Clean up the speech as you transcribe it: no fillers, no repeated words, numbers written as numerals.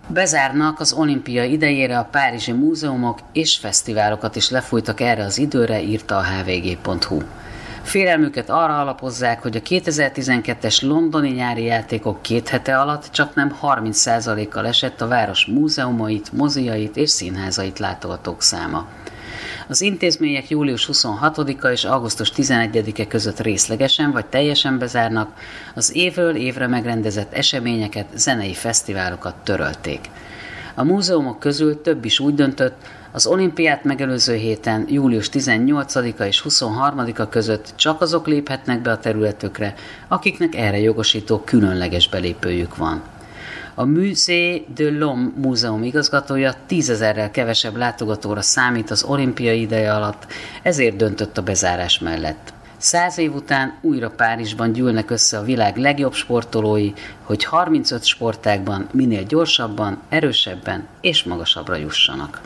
Bezárnak az olimpia idejére, a párizsi múzeumok és fesztiválokat is lefújtak erre az időre, írta a hvg.hu. Félelmüket arra alapozzák, hogy a 2012-es londoni nyári játékok 2 hete alatt csaknem 30%-kal esett a város múzeumait, moziait és színházait látogatók száma. Az intézmények július 26-a és augusztus 11-e között részlegesen vagy teljesen bezárnak, az évről évre megrendezett eseményeket, zenei fesztiválokat törölték. A múzeumok közül több is úgy döntött, az olimpiát megelőző héten, július 18-a és 23-a között csak azok léphetnek be a területükre, akiknek erre jogosító különleges belépőjük van. A Musée de l'Homme múzeum igazgatója 10 000-rel kevesebb látogatóra számít az olimpiai ideje alatt, ezért döntött a bezárás mellett. 100 év után újra Párizsban gyűlnek össze a világ legjobb sportolói, hogy 35 sportágban minél gyorsabban, erősebben és magasabbra jussanak.